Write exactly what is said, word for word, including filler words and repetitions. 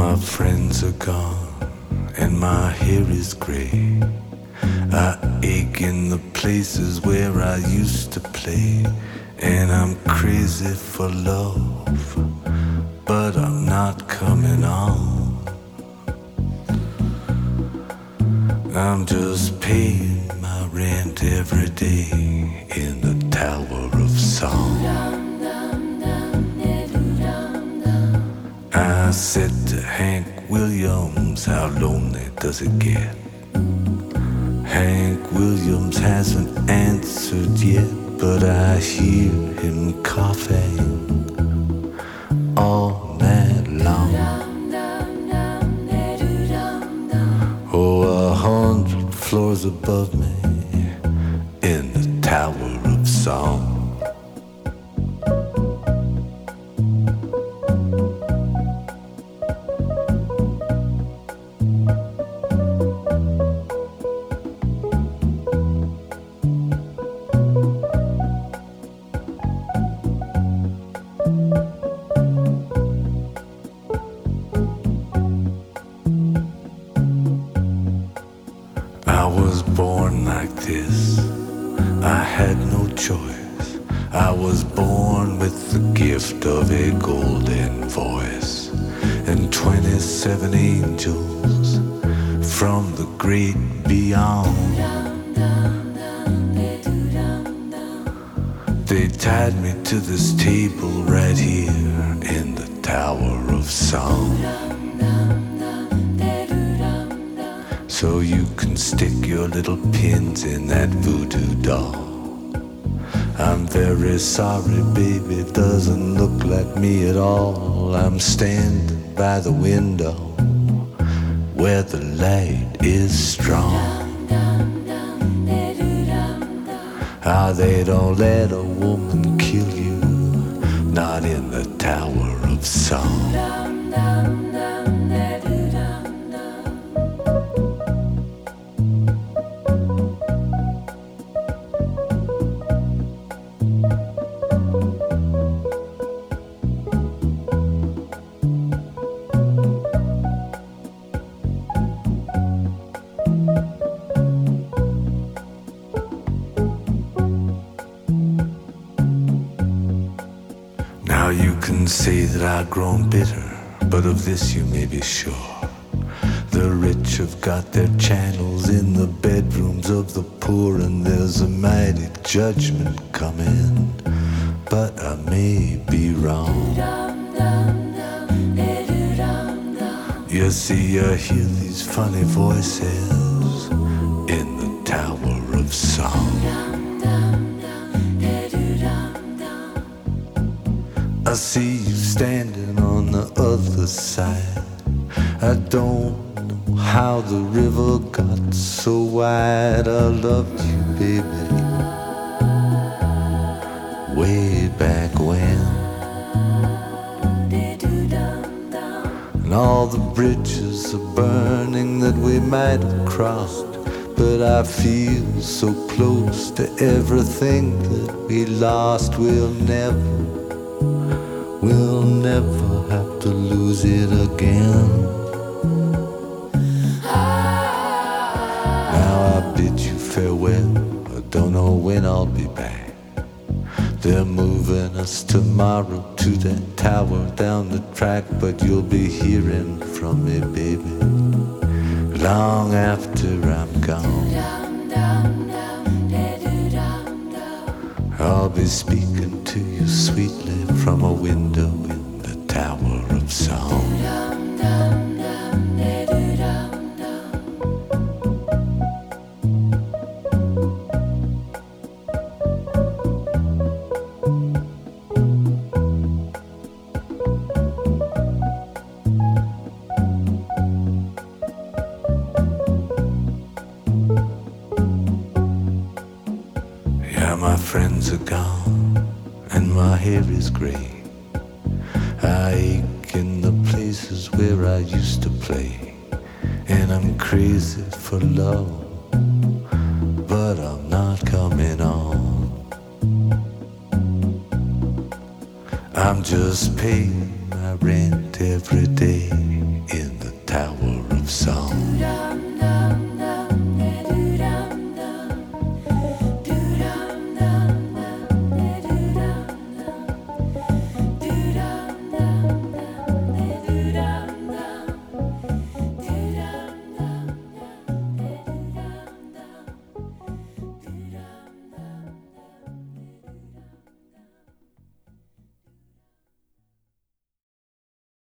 my friends are gone and my hair is gray. I ache in the places where I used to play. And I'm crazy for love, but I'm not coming on. I'm just paying my rent every day in the Tower of Song. I said to Hank Williams, how lonely does it get? Hank Williams hasn't answered yet, but I hear him coughing all night long. Oh, a hundred floors above me in the Tower of Song. I was born like this, I had no choice. I was born with the gift of a golden voice and twenty-seven angels from the great beyond. They tied me to this table right here in the Tower of Song, so you can stick your little pins in that voodoo doll. I'm very sorry, baby, it doesn't look like me at all. I'm standing by the window where the light is strong. Ah, they don't let a woman kill you, not in the Tower of Song. Now you can say that I've grown bitter, but of this you may be sure. The rich have got their channels in the bedrooms of the poor, and there's a mighty judgment coming, but I may be wrong. You see, I hear these funny voices in the Tower of Song. I see you standing on the other side. I don't know how the river got so wide. I loved you, baby, way back when. And all the bridges are burning that we might have crossed, but I feel so close to everything that we lost. We'll never We'll never have to lose it again. Now I bid you farewell, I don't know when I'll be back. They're moving us tomorrow to that tower down the track, but you'll be hearing from me, baby, long after I'm gone. I'll be speaking to you sweetly from a window in the Tower of Song. Yeah, my friends are gone and my hair is grey. I ache in the places where I used to play, and I'm crazy for love, but I'm not coming on. I'm just paying my rent every day